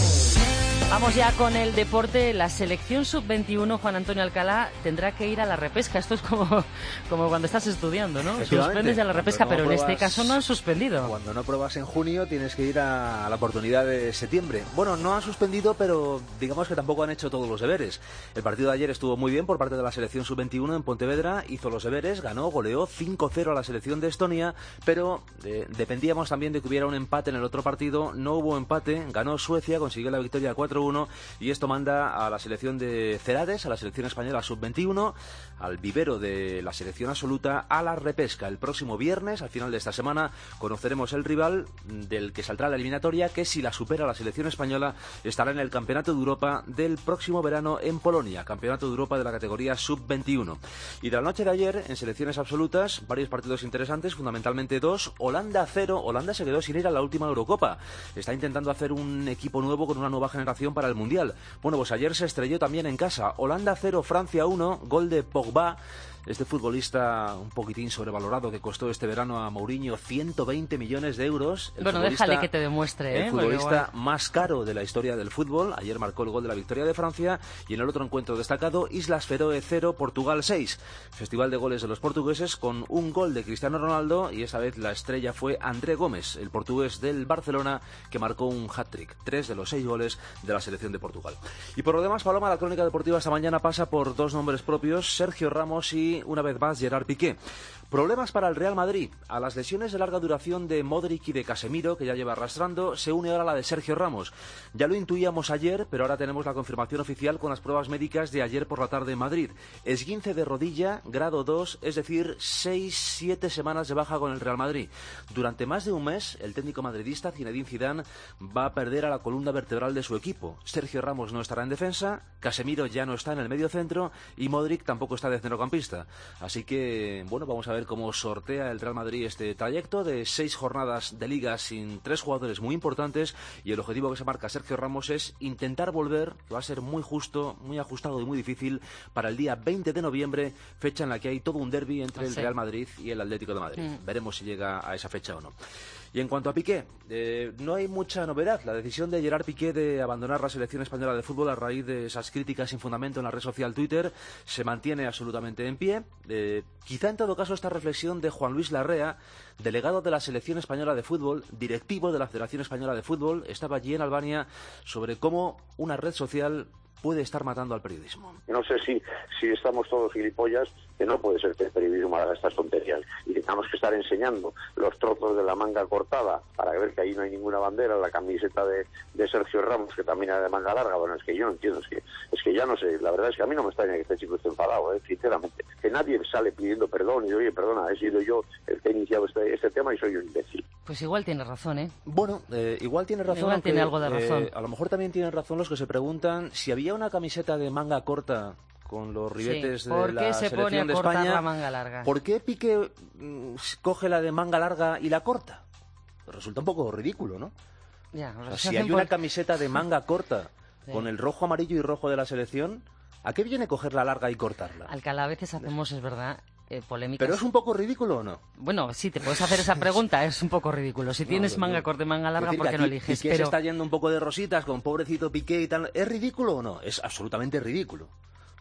Vamos ya con el deporte. La selección sub veintiuno, Juan Antonio Alcalá, tendrá que ir a la repesca. Esto es como, como cuando estás estudiando, ¿no? Suspendes ya la repesca, no pero pruebas, en este caso no han suspendido.
Cuando no pruebas en junio tienes que ir a, a la oportunidad de septiembre. Bueno, no han suspendido, pero digamos que tampoco han hecho todos los deberes. El partido de ayer estuvo muy bien por parte de la selección sub veintiuno en Pontevedra. Hizo los deberes, ganó, goleó cinco cero a la selección de Estonia, pero eh, dependíamos también de que hubiera un empate en el otro partido. No hubo empate, ganó Suecia, consiguió la victoria cuatro uno y esto manda a la selección de Cerades, a la selección española sub veintiuno, al vivero de la selección absoluta, a la repesca. El próximo viernes, al final de esta semana, conoceremos el rival del que saldrá la eliminatoria, que si la supera la selección española estará en el Campeonato de Europa del próximo verano en Polonia, Campeonato de Europa de la categoría sub veintiuno. Y de la noche de ayer, en selecciones absolutas, varios partidos interesantes, fundamentalmente dos. Holanda cero, Holanda se quedó sin ir a la última Eurocopa. Está intentando hacer un equipo nuevo con una nueva generación para el Mundial. Bueno, pues ayer se estrelló también en casa. Holanda cero, Francia uno, gol de Pogba. Este futbolista un poquitín sobrevalorado que costó este verano a Mourinho ciento veinte millones de euros. El
bueno, déjale que te demuestre.
El
¿eh?
futbolista bueno. más caro de la historia del fútbol. Ayer marcó el gol de la victoria de Francia. Y en el otro encuentro destacado, Islas Feroe cero, Portugal seis. Festival de goles de los portugueses con un gol de Cristiano Ronaldo. Y esta vez la estrella fue André Gómez, el portugués del Barcelona, que marcó un hat-trick. Tres de los seis goles de la selección de Portugal. Y por lo demás, Paloma, la crónica deportiva esta mañana pasa por dos nombres propios, Sergio Ramos y, una vez más, Gerard Piqué. Problemas para el Real Madrid. A las lesiones de larga duración de Modric y de Casemiro, que ya lleva arrastrando, se une ahora la de Sergio Ramos. Ya lo intuíamos ayer, pero ahora tenemos la confirmación oficial con las pruebas médicas de ayer por la tarde en Madrid. Esguince de rodilla, grado dos, es decir, seis siete semanas de baja con el Real Madrid. Durante más de un mes, el técnico madridista Zinedine Zidane va a perder a la columna vertebral de su equipo. Sergio Ramos no estará en defensa, Casemiro ya no está en el medio centro y Modric tampoco está de centrocampista. Así que, bueno, vamos a ver cómo sortea el Real Madrid este trayecto de seis jornadas de liga sin tres jugadores muy importantes, y el objetivo que se marca Sergio Ramos es intentar volver, que va a ser muy justo, muy ajustado y muy difícil, para el día veinte de noviembre, fecha en la que hay todo un derbi entre el Real Madrid y el Atlético de Madrid. Mm. Veremos si llega a esa fecha o no. Y en cuanto a Piqué, eh, no hay mucha novedad. La decisión de Gerard Piqué de abandonar la selección española de fútbol a raíz de esas críticas sin fundamento en la red social Twitter se mantiene absolutamente en pie. Eh, quizá en todo caso esta reflexión de Juan Luis Larrea, delegado de la selección española de fútbol, directivo de la Federación Española de Fútbol, estaba allí en Albania, sobre cómo una red social puede estar matando al periodismo.
No sé si, si estamos todos gilipollas, que no puede ser que el periodismo haga estas tonterías y tengamos que estar enseñando los trozos de la manga cortada para ver que ahí no hay ninguna bandera, la camiseta de, de Sergio Ramos, que también era de manga larga. Bueno, es que yo no entiendo, es que, es que ya no sé, la verdad es que a mí no me extraña que este chico esté enfadado, ¿eh? Sinceramente, que nadie sale pidiendo perdón y oye, perdona, he sido yo el que he iniciado este, este tema y soy un imbécil.
Pues igual tiene razón, ¿eh?
Bueno, eh, igual tiene razón.
Igual
aunque,
tiene algo de razón.
Eh, a lo mejor también tienen razón los que se preguntan si había una camiseta de manga corta con los ribetes
sí,
de la
se
selección
pone a
de
cortar
España,
la manga larga?
¿por qué Piqué mm, coge la de manga larga y la corta? Resulta un poco ridículo, ¿no?
Ya,
o sea, si hay una camiseta de manga corta sí. con el rojo, amarillo y rojo de la selección, ¿a qué viene coger la larga y cortarla?
Alcalá, a veces hacemos, es verdad, eh, polémicas.
¿Pero es un poco ridículo o no?
Bueno, sí, te puedes hacer esa pregunta, es un poco ridículo. Si no, tienes manga corta y manga larga, ¿por qué no eliges?
Piqué pero... se está yendo un poco de rositas con pobrecito Piqué y tal. ¿Es ridículo o no? Es absolutamente ridículo.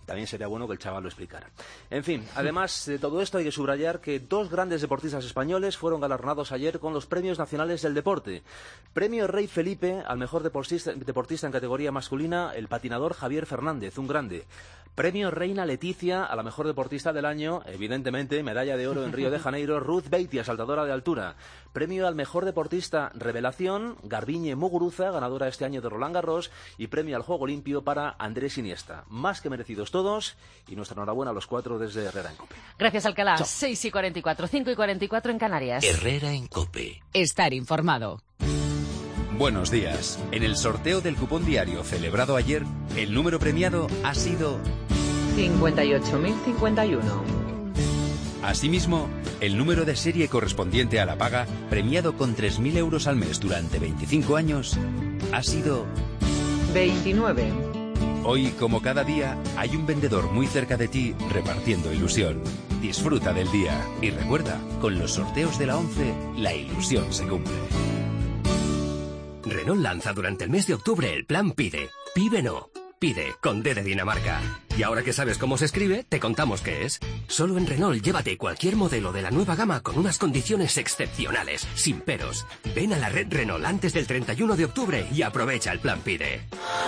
También sería bueno que el chaval lo explicara. En fin, además de todo esto hay que subrayar que dos grandes deportistas españoles fueron galardonados ayer con los premios nacionales del deporte. Premio Rey Felipe al mejor deportista, deportista en categoría masculina, el patinador Javier Fernández, un grande. Premio Reina Leticia a la mejor deportista del año, evidentemente, medalla de oro en Río de Janeiro, Ruth Beitia, saltadora de altura. Premio al mejor deportista revelación, Garbiñe Muguruza, ganadora este año de Roland Garros, y premio al juego limpio para Andrés Iniesta. Más que merecidos todos, y nuestra enhorabuena a los cuatro desde Herrera en COPE.
Gracias, Alcalá. seis y cuarenta y cuatro, cinco y cuarenta y cuatro en Canarias.
Herrera en COPE.
Estar informado.
Buenos días. En el sorteo del cupón diario celebrado ayer, el número premiado ha sido
cincuenta y ocho mil cincuenta y uno.
Asimismo, el número de serie correspondiente a la paga, premiado con tres mil euros al mes durante veinticinco años, ha sido
veintinueve.
Hoy, como cada día, hay un vendedor muy cerca de ti repartiendo ilusión. Disfruta del día y recuerda, con los sorteos de la once, la ilusión se cumple.
Renault lanza durante el mes de octubre el plan Pide. Pibe no, Pide, con D de Dinamarca. Y ahora que sabes cómo se escribe, te contamos qué es. Solo en Renault llévate cualquier modelo de la nueva gama con unas condiciones excepcionales, sin peros. Ven a la red Renault antes del treinta y uno de octubre y aprovecha el plan Pide.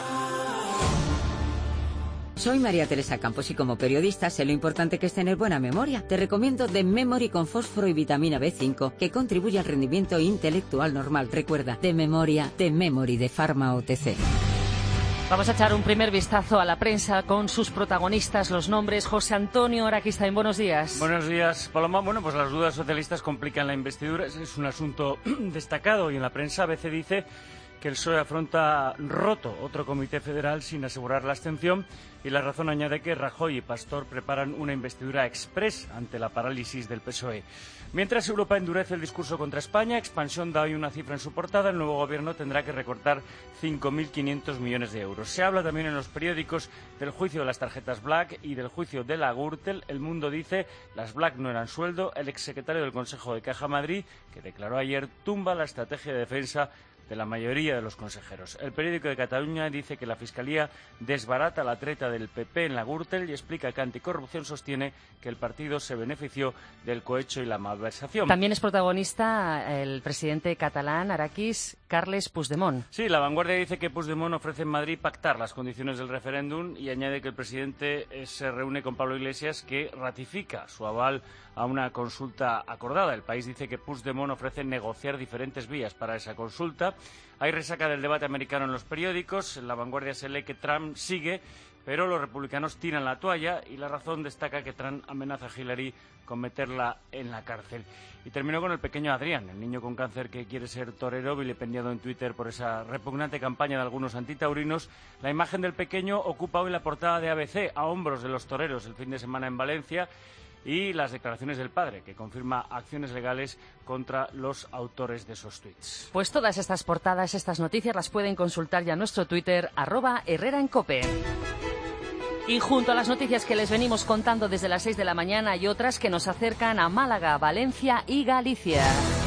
Soy María Teresa Campos y como periodista sé lo importante que es tener buena memoria. Te recomiendo The Memory con fósforo y vitamina B cinco, que contribuye al rendimiento intelectual normal. Recuerda, de memoria, The Memory de Pharma O T C.
Vamos a echar un primer vistazo a la prensa con sus protagonistas, los nombres. José Antonio Araquistain, buenos días.
Buenos días, Paloma. Bueno, pues las dudas socialistas complican la investidura. Es un asunto destacado y en la prensa A B C dice que el P S O E afronta roto otro comité federal sin asegurar la abstención y La Razón añade que Rajoy y Pastor preparan una investidura express ante la parálisis del P S O E. Mientras Europa endurece el discurso contra España, Expansión da hoy una cifra en su portada, el nuevo gobierno tendrá que recortar cinco mil quinientos millones de euros. Se habla también en los periódicos del juicio de las tarjetas Black y del juicio de la Gürtel. El Mundo dice las Black no eran sueldo. El exsecretario del Consejo de Caja Madrid, que declaró ayer, tumba la estrategia de defensa de la mayoría de los consejeros. El periódico de Cataluña dice que la Fiscalía desbarata la treta del P P en la Gürtel y explica que Anticorrupción sostiene que el partido se benefició del cohecho y la malversación.
También es protagonista el presidente catalán, Araquis, Carles Puigdemont.
Sí, La Vanguardia dice que Puigdemont ofrece en Madrid pactar las condiciones del referéndum y añade que el presidente se reúne con Pablo Iglesias, que ratifica su aval a una consulta acordada. El País dice que Puigdemont ofrece negociar diferentes vías para esa consulta. Hay resaca del debate americano en los periódicos. En La Vanguardia se lee que Trump sigue, pero los republicanos tiran la toalla y La Razón destaca que Trump amenaza a Hillary con meterla en la cárcel. Y terminó con el pequeño Adrián, el niño con cáncer que quiere ser torero, vilipendiado en Twitter por esa repugnante campaña de algunos antitaurinos. La imagen del pequeño ocupa hoy la portada de A B C, a hombros de los toreros el fin de semana en Valencia, y las declaraciones del padre, que confirma acciones legales contra los autores de esos tuits.
Pues todas estas portadas, estas noticias las pueden consultar ya en nuestro Twitter, arroba Herrera en Cope. Y junto a las noticias que les venimos contando desde las seis de la mañana hay otras que nos acercan a Málaga, Valencia y Galicia.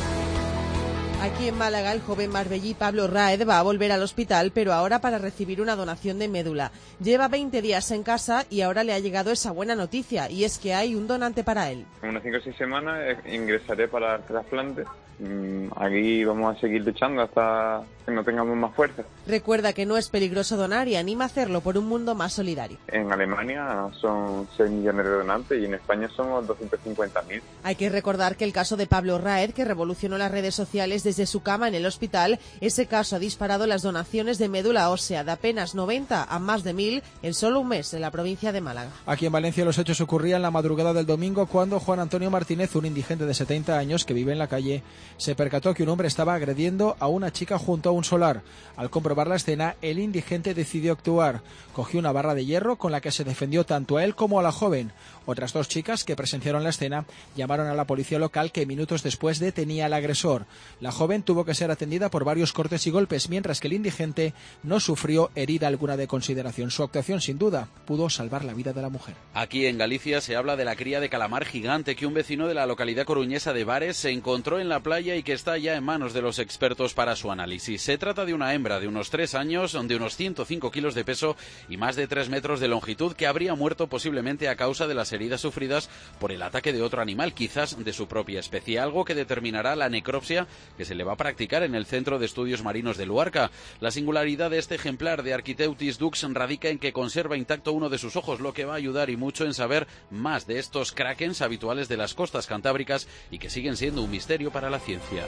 Aquí en Málaga, el joven marbellí Pablo Raed va a volver al hospital, pero ahora para recibir una donación de médula. Lleva veinte días en casa y ahora le ha llegado esa buena noticia, y es que hay un donante para él.
En unas cinco o seis semanas ingresaré para el trasplante. Aquí vamos a seguir luchando hasta que no tengamos más fuerza.
Recuerda que no es peligroso donar y anima a hacerlo por un mundo más solidario.
En Alemania son seis millones de donantes y en España somos doscientos cincuenta mil.
Hay que recordar que el caso de Pablo Raed, que revolucionó las redes sociales desde su cama en el hospital, ese caso ha disparado las donaciones de médula ósea de apenas noventa a más de mil en solo un mes en la provincia de Málaga.
Aquí en Valencia los hechos ocurrían la madrugada del domingo cuando Juan Antonio Martínez, un indigente de setenta años que vive en la calle, se percató que un hombre estaba agrediendo a una chica junto a un solar. Al comprobar la escena, el indigente decidió actuar. Cogió una barra de hierro con la que se defendió tanto a él como a la joven. Otras dos chicas que presenciaron la escena llamaron a la policía local, que minutos después detenía al agresor. La joven joven tuvo que ser atendida por varios cortes y golpes, mientras que el indigente no sufrió herida alguna de consideración. Su actuación, sin duda, pudo salvar la vida de la mujer.
Aquí en Galicia se habla de la cría de calamar gigante que un vecino de la localidad coruñesa de Bares se encontró en la playa y que está ya en manos de los expertos para su análisis. Se trata de una hembra de unos tres años, de unos ciento cinco kilos de peso y más de tres metros de longitud, que habría muerto posiblemente a causa de las heridas sufridas por el ataque de otro animal, quizás de su propia especie, algo que determinará la necropsia que se le va a practicar en el Centro de Estudios Marinos de Luarca. La singularidad de este ejemplar de Architeutis dux radica en que conserva intacto uno de sus ojos, lo que va a ayudar y mucho en saber más de estos krakens habituales de las costas cantábricas y que siguen siendo un misterio para la ciencia.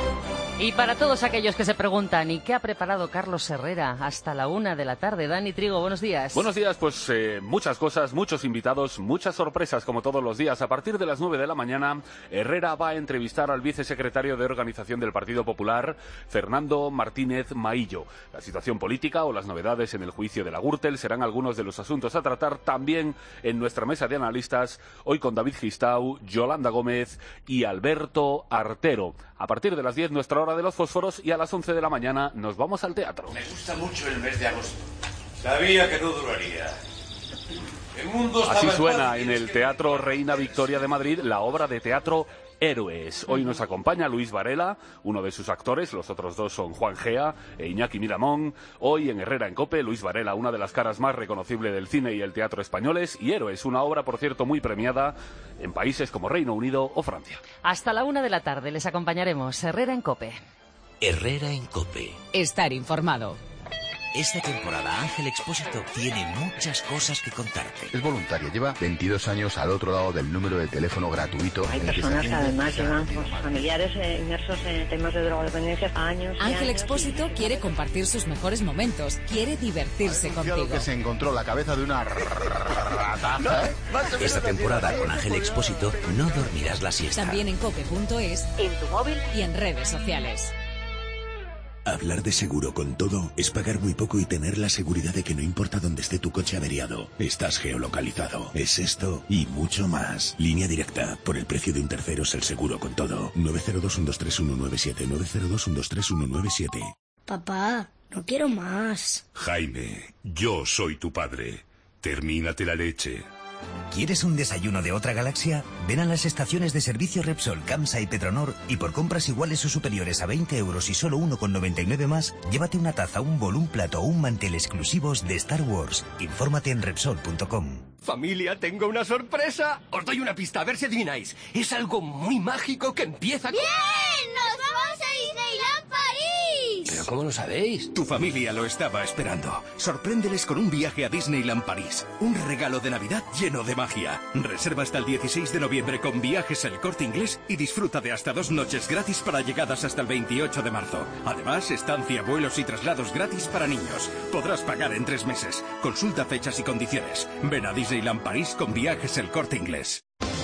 Y para todos aquellos que se preguntan, ¿y qué ha preparado Carlos Herrera hasta la una de la tarde? Dani Trigo, buenos días.
Buenos días, pues eh, muchas cosas, muchos invitados, muchas sorpresas como todos los días. A partir de las nueve de la mañana, Herrera va a entrevistar al vicesecretario de Organización del Partido Popular, Fernando Martínez Maillo. La situación política o las novedades en el juicio de la Gürtel serán algunos de los asuntos a tratar también en nuestra mesa de analistas, hoy con David Gistau, Yolanda Gómez y Alberto Artero. A partir de las diez, nuestra hora de los fósforos, y a las once de la mañana nos vamos al teatro.
Me gusta mucho el mes de agosto. Sabía que no duraría. El mundo estaba
Así suena
en
en el Teatro Reina Victoria de Madrid la obra de teatro Héroes. Hoy nos acompaña Luis Varela, uno de sus actores, los otros dos son Juan Gea e Iñaki Miramón. Hoy en Herrera en Cope, Luis Varela, una de las caras más reconocibles del cine y el teatro españoles, y Héroes, una obra, por cierto, muy premiada en países como Reino Unido o Francia.
Hasta la una de la tarde les acompañaremos. Herrera en Cope.
Herrera en Cope.
Estar informado.
Esta temporada Ángel Expósito tiene muchas cosas que contarte.
Es voluntaria, lleva veintidós años al otro lado del número de teléfono gratuito.
Hay personas que además llevan pues, familiares eh, inmersos en temas de drogodependencia años y
Ángel
años
Expósito
y...
quiere compartir sus mejores momentos, quiere divertirse contigo.
Que se encontró la cabeza de una rataza.
Esta temporada con Ángel Expósito no dormirás la siesta.
También en cope punto es, en tu móvil y en redes sociales.
Hablar de seguro con todo es pagar muy poco y tener la seguridad de que no importa dónde esté tu coche averiado, estás geolocalizado. Es esto y mucho más. Línea Directa. Por el precio de un tercero es el seguro con todo. nueve cero dos, uno dos tres, uno nueve siete. nueve cero dos, uno dos tres, uno nueve siete.
Papá, no quiero más.
Jaime, yo soy tu padre. Termínate la leche. ¿Quieres un desayuno de otra galaxia? Ven a las estaciones de servicio Repsol, Camsa y Petronor y por compras iguales o superiores a veinte euros y solo uno con noventa y nueve más, llévate una taza, un bol, un plato o un mantel exclusivos de Star Wars. Infórmate en Repsol punto com.
Familia, tengo una sorpresa. Os doy una pista, a ver si adivináis. Es algo muy mágico que empieza con...
¡Bien! ¡Nos vamos a Disneyland París!
¿Pero cómo lo sabéis?
Tu familia lo estaba esperando. Sorpréndeles con un viaje a Disneyland París. Un regalo de Navidad lleno de magia. Reserva hasta el dieciséis de noviembre con Viajes El Corte Inglés y disfruta de hasta dos noches gratis para llegadas hasta el veintiocho de marzo. Además, estancia, vuelos y traslados gratis para niños. Podrás pagar en tres meses. Consulta fechas y condiciones. Ven a Disneyland París con Viajes El Corte Inglés.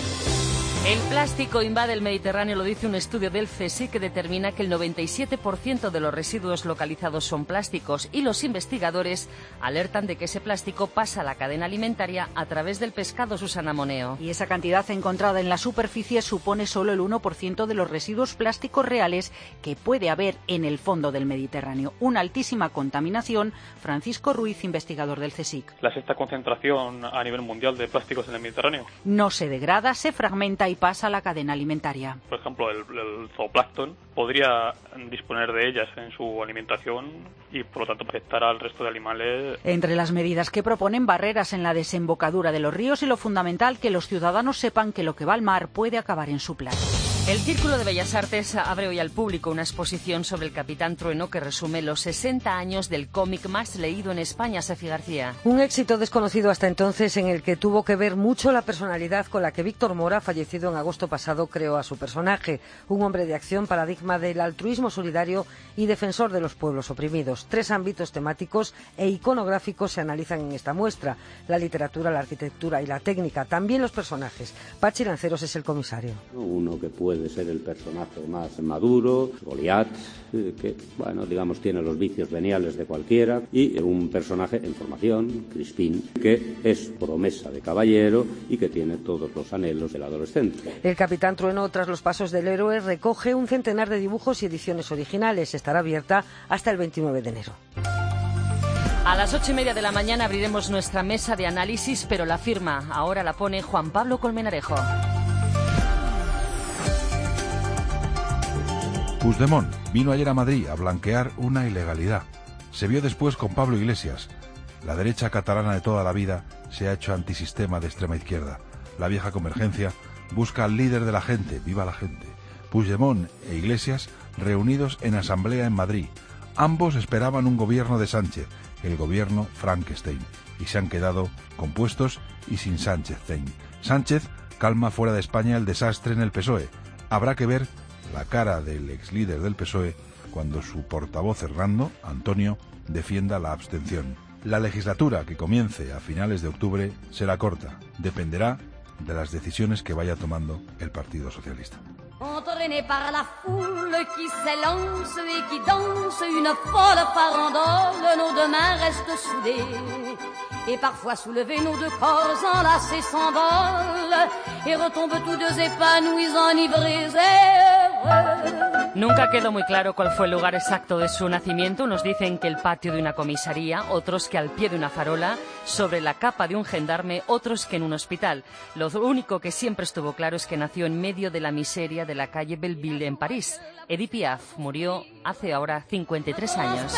El plástico invade el Mediterráneo, lo dice un estudio del CSIC que determina que el noventa y siete por ciento de los residuos localizados son plásticos y los investigadores alertan de que ese plástico pasa a la cadena alimentaria a través del pescado. Susana Moneo.
Y esa cantidad encontrada en la superficie supone solo el uno por ciento de los residuos plásticos reales que puede haber en el fondo del Mediterráneo. Una altísima contaminación. Francisco Ruiz, investigador del CSIC.
La sexta concentración a nivel mundial de plásticos en el Mediterráneo.
No se degrada, se fragmenta y pasa a la cadena alimentaria.
Por ejemplo, el, el zooplancton podría disponer de ellas en su alimentación y, por lo tanto, afectar al resto de animales.
Entre las medidas que proponen, barreras en la desembocadura de los ríos y lo fundamental, que los ciudadanos sepan que lo que va al mar puede acabar en su plato.
El Círculo de Bellas Artes abre hoy al público una exposición sobre el Capitán Trueno que resume los sesenta años del cómic más leído en España. Sefi García.
Un éxito desconocido hasta entonces, en el que tuvo que ver mucho la personalidad con la que Víctor Mora, fallecido en agosto pasado, creó a su personaje. Un hombre de acción, paradigma del altruismo solidario y defensor de los pueblos oprimidos. Tres ámbitos temáticos e iconográficos se analizan en esta muestra: la literatura, la arquitectura y la técnica. También los personajes. Pachi Lanceros es el comisario.
Uno que puede
puede ser el personaje más maduro, Goliat, que, bueno, digamos, tiene los vicios veniales de cualquiera, y un personaje en formación, Crispín, que es promesa de caballero y que tiene todos los anhelos del adolescente.
El Capitán Trueno, tras los pasos del héroe, recoge un centenar de dibujos y ediciones originales. Estará abierta hasta el veintinueve de enero.
A las ocho y media de la mañana abriremos nuestra mesa de análisis, pero la firma ahora la pone Juan Pablo Colmenarejo.
Puigdemont vino ayer a Madrid a blanquear una ilegalidad. Se vio después con Pablo Iglesias. La derecha catalana de toda la vida se ha hecho antisistema de extrema izquierda. La vieja convergencia busca al líder de la gente, viva la gente. Puigdemont e Iglesias reunidos en asamblea en Madrid. Ambos esperaban un gobierno de Sánchez, el gobierno Frankenstein, y se han quedado compuestos y sin Sánchez. Sánchez calma fuera de España el desastre en el P S O E. Habrá que ver la cara del ex líder del P S O E cuando su portavoz Hernando, Antonio, defienda la abstención. La legislatura que comience a finales de octubre será corta. Dependerá de las decisiones que vaya tomando el Partido Socialista.
Entraînés par la foule qui s'élance et qui danse une folle farandole, nos deux mains restent soudées. Et parfois soulevés, nos deux corps enlacés s'envolent et retombent tous deux épanouis, enivrés et heureux.
Nunca quedó muy claro cuál fue el lugar exacto de su nacimiento. Unos dicen que el patio de una comisaría, otros que al pie de una farola, sobre la capa de un gendarme, otros que en un hospital. Lo único que siempre estuvo claro es que nació en medio de la miseria de la calle Belleville en París. Edith Piaf murió hace ahora cincuenta y tres años.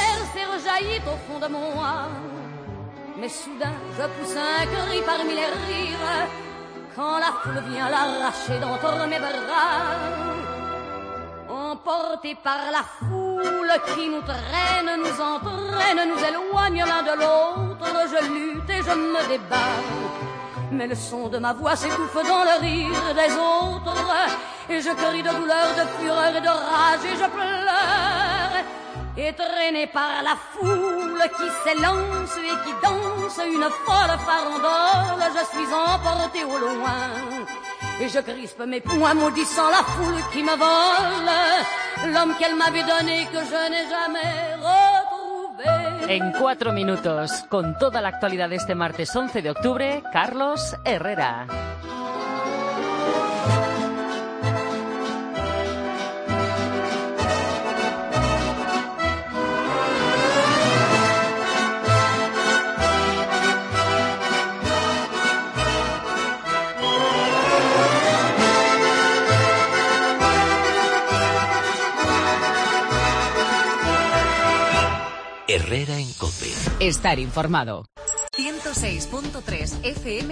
Mais soudain, je pousse un cri parmi les rires quand la foule vient l'arracher d'entre mes bras. Emportés par la foule qui nous traîne, nous entraîne, nous éloigne l'un de l'autre, je lutte et je me débat. Mais le son de ma voix s'étouffe dans le rire des autres, et je crie de douleur, de fureur et de rage, et je pleure. Et traîné par la foule qui s'élance et qui danse une folle farandole, je suis emporté au loin. Et je crispe mes poings maudissant la foule qui me vole, l'homme qu'elle m'avait donné que je n'ai jamais retrouvé.
En cuatro minutos, con toda la actualidad de este martes once de octubre, Carlos Herrera.
Herrera en COPE.
Estar informado.
ciento seis punto tres F M